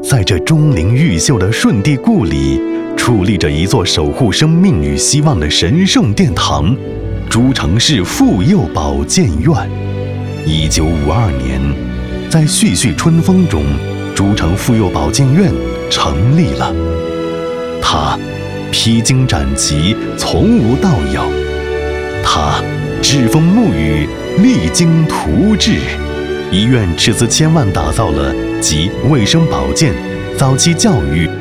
在这钟灵毓秀的顺帝故里，矗立着一座守护生命与希望的神圣殿堂——诸城市妇幼保健院。1952年，在煦煦春风中，诸城妇幼保健院成立了。它披荆斩棘，从无到有；它栉风沐雨，励精图治。医院斥资千万打造了集卫生保健、早期教育、